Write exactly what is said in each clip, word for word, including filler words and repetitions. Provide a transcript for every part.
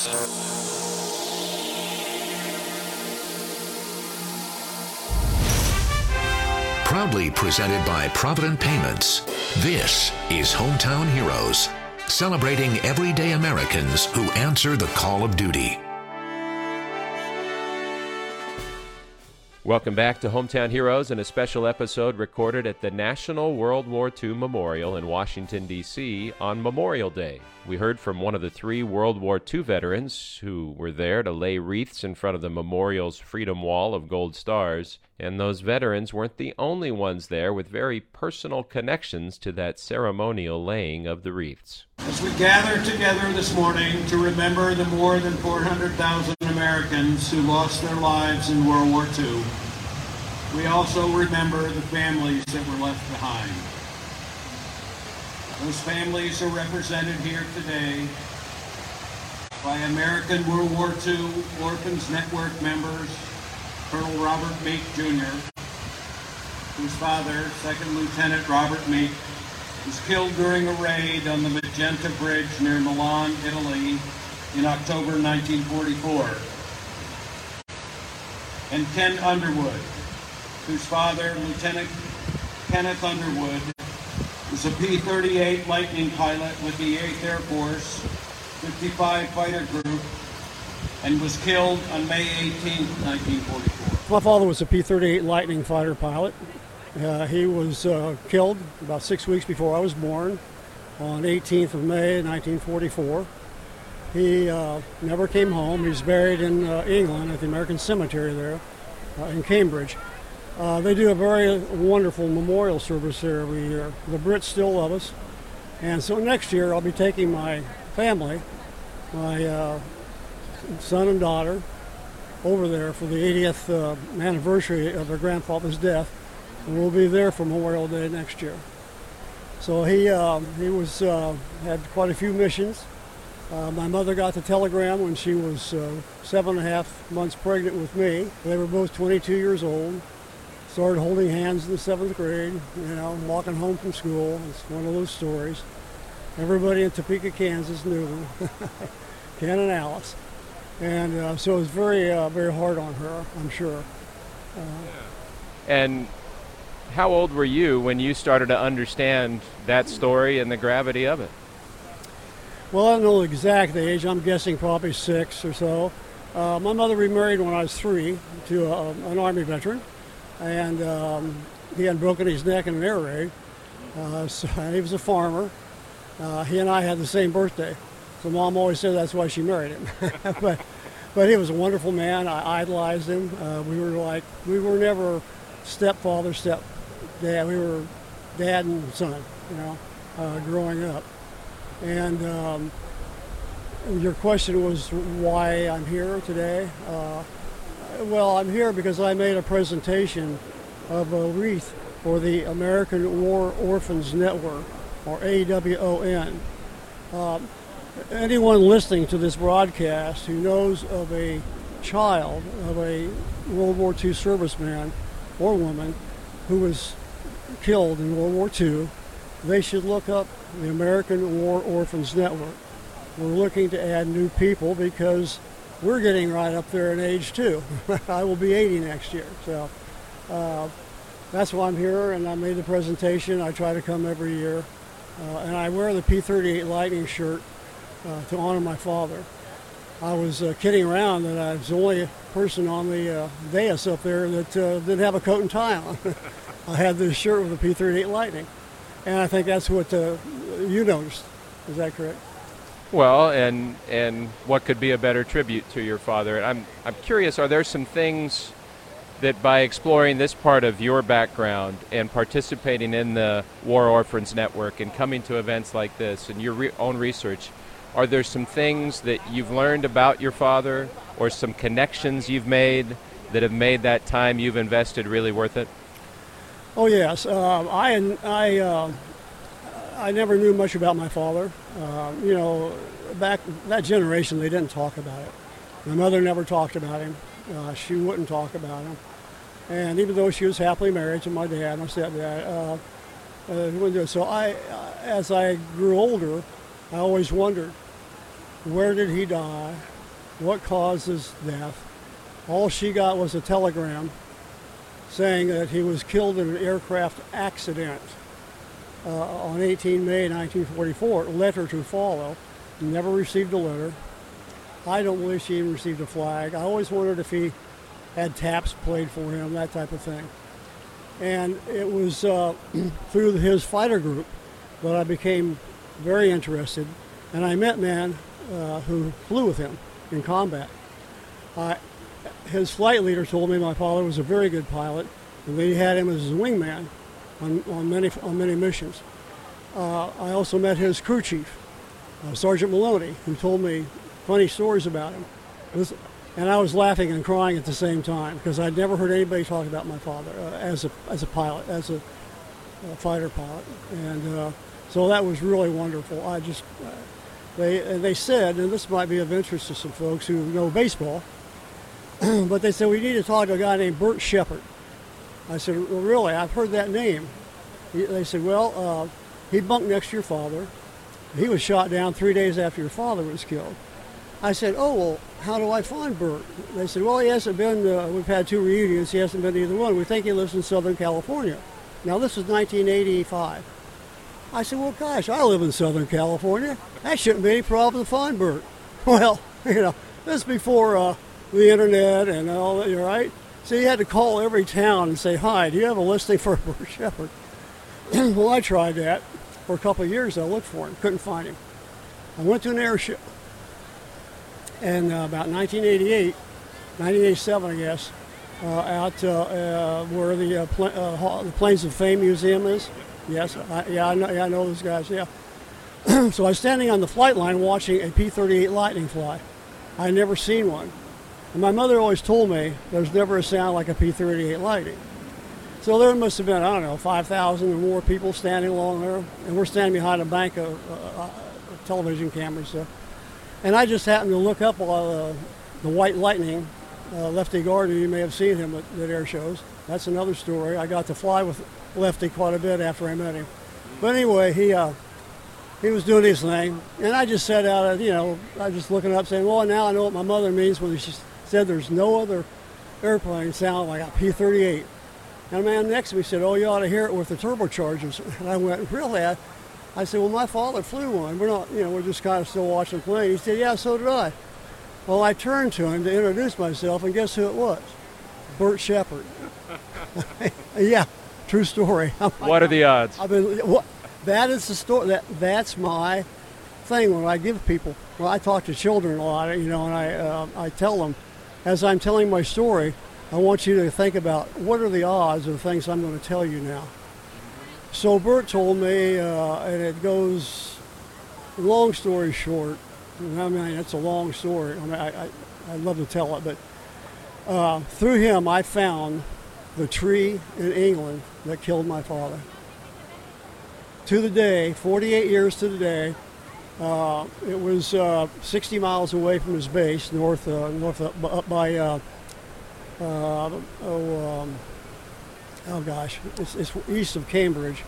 Proudly presented by Provident Payments, this is Hometown Heroes, celebrating everyday Americans who answer the call of duty. Welcome back to Hometown Heroes and a special episode recorded at the National World War Two Memorial in Washington, D C on Memorial Day. We heard from one of the three World War Two veterans who were there to lay wreaths in front of the memorial's Freedom Wall of gold stars, and those veterans weren't the only ones there with very personal connections to that ceremonial laying of the wreaths. As we gather together this morning to remember the more than four hundred thousand Americans who lost their lives in World War Two, we also remember the families that were left behind. Those families are represented here today by American World War Two Orphans Network members, Colonel Robert Meek, Junior, whose father, Second Lieutenant Robert Meek, was killed during a raid on the Magenta Bridge near Milan, Italy in October nineteen forty-four. And Ken Underwood, whose father, Lieutenant Kenneth Underwood, was a P thirty-eight Lightning pilot with the eighth Air Force, fifty-five Fighter Group, and was killed on May eighteenth, nineteen forty-four. My father was a P thirty-eight Lightning fighter pilot. Uh, he was uh, killed about six weeks before I was born on eighteenth of May, nineteen forty-four. He uh, never came home. He's buried in uh, England at the American Cemetery there uh, in Cambridge. Uh, they do a very wonderful memorial service there every year. The Brits still love us. And so next year I'll be taking my family, my uh, son and daughter, over there for the eightieth uh, anniversary of their grandfather's death. And we'll be there for Memorial Day next year. So he uh, he was uh, had quite a few missions. Uh, my mother got the telegram when she was uh, seven and a half months pregnant with me. They were both twenty-two years old. Started holding hands in the seventh grade, you know, walking home from school. It's one of those stories. Everybody in Topeka, Kansas knew them, Ken and Alice. And uh, so it was very, uh, very hard on her, I'm sure. Uh, And how old were you when you started to understand that story and the gravity of it? Well, I don't know the exact age. I'm guessing probably six or so. Uh, my mother remarried when I was three to a, an Army veteran, and um, he had broken his neck in an air raid. Uh, so, and he was a farmer. Uh, he and I had the same birthday, so Mom always said that's why she married him. but, but he was a wonderful man. I idolized him. Uh, we were like, we were never stepfather, step dad. We were dad and son, you know, uh, growing up. And um, your question was why I'm here today. Uh, well, I'm here because I made a presentation of a wreath for the American War Orphans Network, or A W O N. Uh, anyone listening to this broadcast who knows of a child of a World War Two serviceman or woman who was killed in World War Two, they should look up the American War Orphans Network. We're looking to add new people because we're getting right up there in age too. I will be eighty next year. So uh, that's why I'm here, and I made the presentation. I try to come every year. Uh, and I wear the P thirty-eight Lightning shirt uh, to honor my father. I was uh, kidding around that I was the only person on the uh, dais up there that uh, didn't have a coat and tie on. I had this shirt with the P thirty-eight Lightning. And I think that's what uh, you noticed. Is that correct? Well, and and what could be a better tribute to your father? I'm I'm curious, are there some things that by exploring this part of your background and participating in the War Orphans Network and coming to events like this and your re- own research, are there some things that you've learned about your father or some connections you've made that have made that time you've invested really worth it? Oh, yes. Uh, I I uh, I never knew much about my father. Uh, you know, back that generation, they didn't talk about it. My mother never talked about him. Uh, she wouldn't talk about him. And even though she was happily married to my dad, my stepdad, uh, uh, wouldn't do it. So I, uh, as I grew older, I always wondered, where did he die? what caused his death. All she got was a telegram saying that he was killed in an aircraft accident uh, on the eighteenth of May nineteen forty-four. Letter to follow. Never received a letter. I don't believe she even received a flag. I always wondered if he had taps played for him, that type of thing. And it was uh, through his fighter group that I became very interested, and I met men uh, who flew with him in combat. I, his flight leader told me my father was a very good pilot, and they had him as his wingman on, on many on many missions. Uh, I also met his crew chief, uh, Sergeant Maloney, who told me funny stories about him. It was, and I was laughing and crying at the same time because I'd never heard anybody talk about my father uh, as a as a pilot, as a, a fighter pilot, and uh, so that was really wonderful. I just uh, they and they said, and this might be of interest to some folks who know baseball, but they said we need to talk to a guy named Bert Shepard. I said, well, really? I've heard that name. He, they said, well, uh, he bunked next to your father. He was shot down three days after your father was killed. I said, oh, well, how do I find Bert? They said, well, he hasn't been, uh, we've had two reunions, he hasn't been to either one. We think he lives in Southern California. Now, this is nineteen eighty-five. I said, well, gosh, I live in Southern California. That shouldn't be any problem to find Bert. Well, you know, this is before uh, the internet and all that, right? So you had to call every town and say, hi, do you have a listing for Bert Shepard? Well, I tried that. For a couple of years, I looked for him, couldn't find him. I went to an airship. And uh, about nineteen eighty-eight, nineteen eighty-seven, I guess, uh, out uh, uh, where the uh, pl- uh, the Planes of Fame Museum is. Yes, I, yeah, I know, yeah, I know those guys, yeah. So I was standing on the flight line watching a P thirty-eight Lightning fly. I had never seen one. And my mother always told me there's never a sound like a P thirty-eight Lightning. So there must have been, I don't know, five thousand or more people standing along there. And we're standing behind a bank of uh, uh, television cameras. So. And I just happened to look up while uh, the White Lightning, uh, Lefty Gardner, you may have seen him at, at air shows. That's another story. I got to fly with Lefty quite a bit after I met him. But anyway, he uh, he was doing his thing. And I just sat out, you know, I was just looking up saying, well, now I know what my mother means when she said there's no other airplane sound like a P thirty-eight. And the man next to me said, oh, you ought to hear it with the turbochargers. And I went, really? I, I said, well, my father flew one. We're not, you know, we're just kind of still watching the plane. He said, yeah, so did I. Well, I turned to him to introduce myself, and guess who it was? Bert Shepard. Yeah, true story. What are the odds? I've been, what, that is the story. That that's my thing when I give people. Well, I talk to children a lot, you know, and I uh, I tell them, as I'm telling my story, I want you to think about what are the odds of the things I'm going to tell you now. So Bert told me, uh, and it goes, long story short, I mean, it's a long story. I mean, I, I, I'd love to tell it, but uh, through him, I found the tree in England that killed my father. To the day, forty-eight years to the day, uh, it was uh, sixty miles away from his base, north, uh, north up, up by, uh, uh, oh, um, oh gosh, it's, it's east of Cambridge.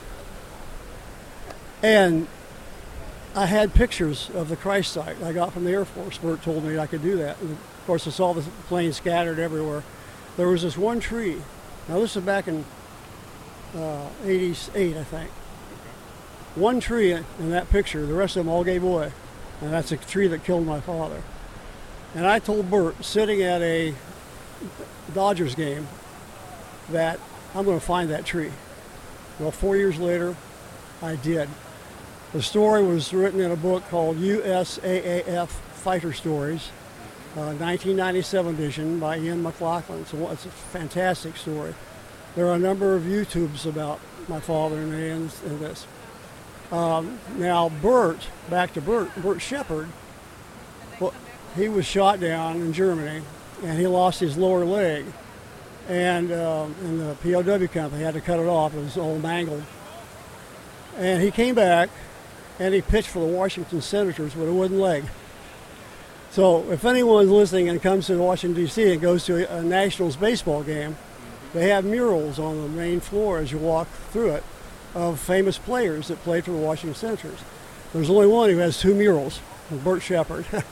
And I had pictures of the Christ site I got from the Air Force. Bert told me I could do that. And of course, I saw the planes scattered everywhere. There was this one tree. Now, this is back in uh, eighty-eight, I think. One tree in that picture, the rest of them all gave away. And that's a tree that killed my father. And I told Bert, sitting at a Dodgers game, that I'm going to find that tree. Well, four years later, I did. The story was written in a book called U S A A F Fighter Stories, uh, nineteen ninety-seven edition by Ian McLaughlin. So it's a fantastic story. There are a number of YouTubes about my father and me and, and this. Um, now, Bert, back to Bert, Bert Shepard, well, he was shot down in Germany, and he lost his lower leg. And um, in the P O W camp, they had to cut it off. It was all mangled. And he came back, and he pitched for the Washington Senators with a wooden leg. So if anyone's listening and comes to Washington, D C and goes to a Nationals baseball game, they have murals on the main floor as you walk through it of famous players that played for the Washington Senators. There's only one who has two murals, Bert Shepard.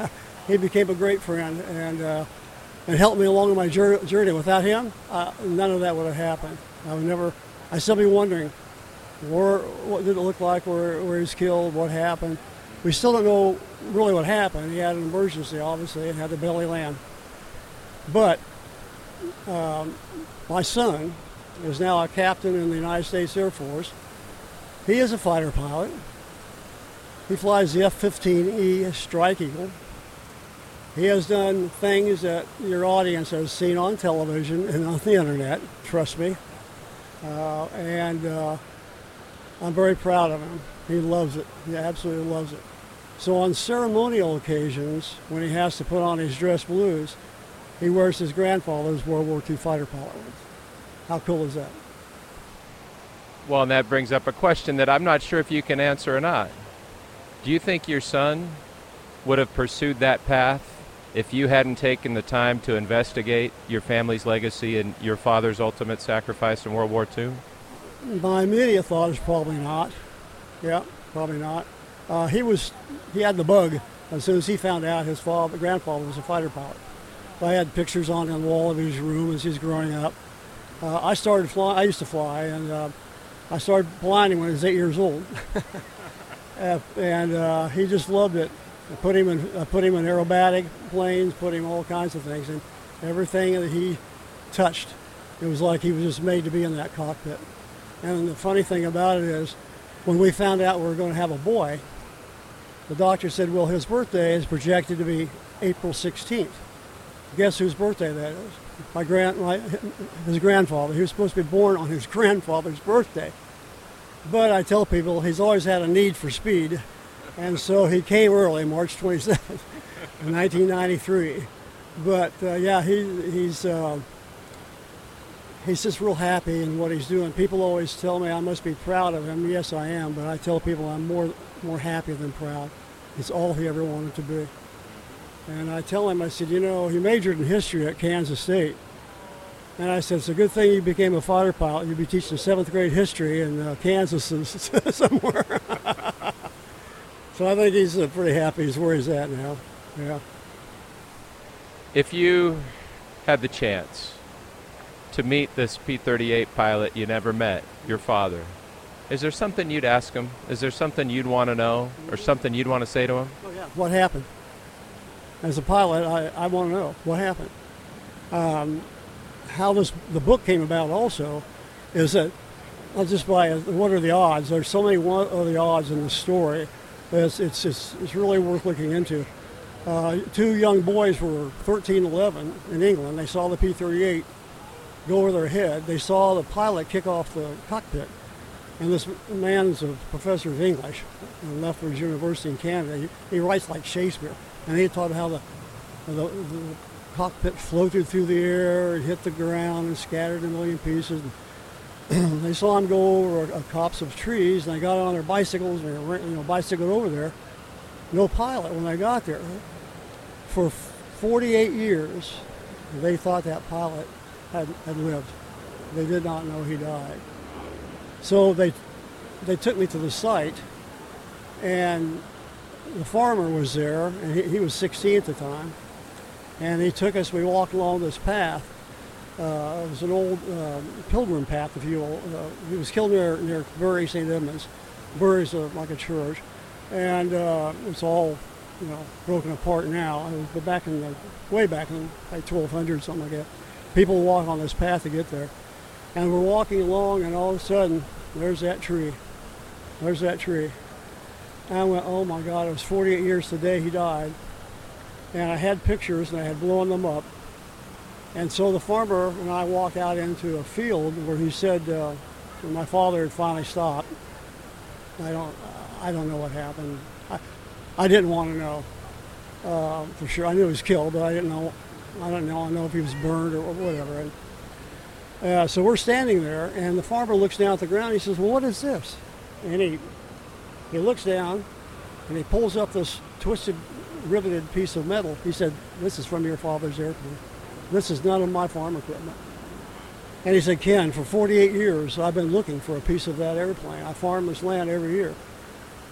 he became a great friend and uh, and helped me along my jour- journey. Without him, uh, none of that would have happened. I would never. I'd still be wondering, where, what did it look like? Where, where he was killed? What happened? We still don't know really what happened. He had an emergency, obviously, and had to belly land. But um, my son is now a captain in the United States Air Force. He is a fighter pilot. He flies the F fifteen E Strike Eagle. He has done things that your audience has seen on television and on the internet, trust me. Uh, and uh, I'm very proud of him. He loves it. He absolutely loves it. So on ceremonial occasions, when he has to put on his dress blues, he wears his grandfather's World War Two fighter pilot. How cool is that? Well, and that brings up a question that I'm not sure if you can answer or not. Do you think your son would have pursued that path if you hadn't taken the time to investigate your family's legacy and your father's ultimate sacrifice in World War Two? My immediate thought is probably not. Yeah, probably not. Uh, he was, he had the bug as soon as he found out his father, grandfather was a fighter pilot. I had pictures on the wall of his room as he was growing up. Uh, I started flying, I used to fly, and uh, I started flying when I was eight years old. uh, and uh, he just loved it. I put him in, I put him in aerobatic planes, put him all kinds of things, and everything that he touched, it was like he was just made to be in that cockpit. And the funny thing about it is, when we found out we were going to have a boy, the doctor said, well, his birthday is projected to be April sixteenth. Guess whose birthday that is? My grand, my, his grandfather. He was supposed to be born on his grandfather's birthday. But I tell people he's always had a need for speed, and so he came early, March twenty-seventh, nineteen ninety-three. But uh, yeah, he, he's uh, he's just real happy in what he's doing. People always tell me I must be proud of him. Yes, I am, but I tell people I'm more more happy than proud. It's all he ever wanted to be. And I tell him, I said, you know, he majored in history at Kansas State. And I said, it's a good thing you became a fighter pilot. You'd be teaching seventh grade history in uh, Kansas somewhere. So I think he's uh, pretty happy. He's where he's at now. Yeah. If you had the chance to meet this P thirty-eight pilot you never met, your father, is there something you'd ask him? Is there something you'd want to know or something you'd want to say to him? Oh, yeah. What happened? As a pilot, I, I want to know what happened. Um, how this the book came about also is that, I'll just by what are the odds? There's so many what are the odds in the story. It's, it's, it's, it's really worth looking into. Uh, two young boys were thirteen, eleven in England. They saw the P thirty-eight go over their head. They saw the pilot kick off the cockpit. And this man's a professor of English at Lethbridge University in Canada. He, he writes like Shakespeare. And he taught how the, the, the cockpit floated through the air, and hit the ground, and scattered in a million pieces. And they saw him go over a, a copse of trees, and they got on their bicycles, and they you know, bicycled over there. No pilot when they got there. For forty-eight years, they thought that pilot had, had lived. They did not know he died. So they they took me to the site, and the farmer was there, and he, he was sixteen at the time, and he took us, we walked along this path. Uh, it was an old uh, pilgrim path, if you will. Uh, he was killed near, near Bury Saint Edmunds. Bury's uh, like a church, and uh, it's all, you know, broken apart now. But back in the, way back in like twelve hundred, something like that, people walk on this path to get there. And we're walking along, and all of a sudden, there's that tree. There's that tree. And I went, oh my God, it was forty-eight years today he died. And I had pictures, and I had blown them up. And so the farmer and I walked out into a field where he said uh, my father had finally stopped. I don't, I don't know what happened. I, I didn't want to know uh, for sure. I knew he was killed, but I didn't know. I don't know. I don't know if he was burned or whatever. And, uh, so we're standing there, and the farmer looks down at the ground. He says, "Well, what is this?" And he he looks down, and he pulls up this twisted, riveted piece of metal. He said, "This is from your father's airplane. This is none of my farm equipment." And he said, "Ken, for forty-eight years, I've been looking for a piece of that airplane. I farm this land every year."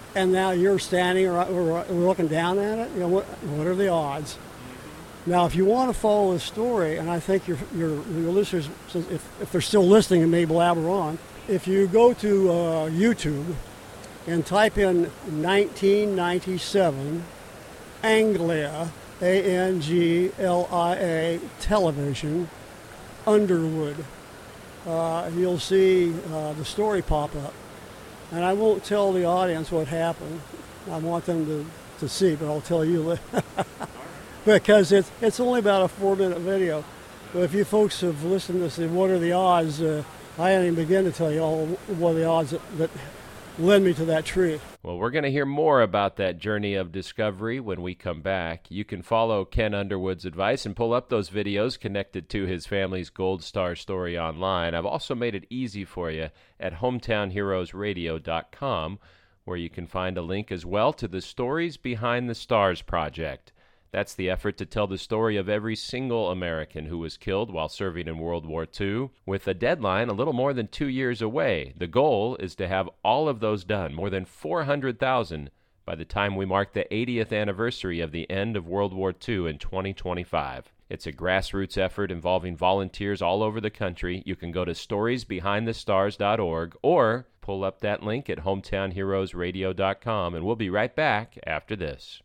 and now you're standing or, or, or looking down at it. You know, what, what are the odds? Now, if you want to follow the story, and I think your your, your listeners, if, if they're still listening and may blabber on, if you go to uh, YouTube and type in nineteen ninety-seven Anglia, A N G L I A, television, Underwood, uh, you'll see uh, the story pop up. And I won't tell the audience what happened. I want them to, to see, but I'll tell you because it's it's only about a four-minute video. But if you folks have listened to say, what are the odds, uh, I didn't even begin to tell you all what are the odds that, that led me to that tree. Well, we're going to hear more about that journey of discovery when we come back. You can follow Ken Underwood's advice and pull up those videos connected to his family's Gold Star story online. I've also made it easy for you at hometown heroes radio dot com, where you can find a link as well to the Stories Behind the Stars project. That's the effort to tell the story of every single American who was killed while serving in World War Two, with a deadline a little more than two years away. The goal is to have all of those done, more than four hundred thousand, by the time we mark the eightieth anniversary of the end of World War Two in twenty twenty-five. It's a grassroots effort involving volunteers all over the country. You can go to stories behind the stars dot org or pull up that link at hometown heroes radio dot com, and we'll be right back after this.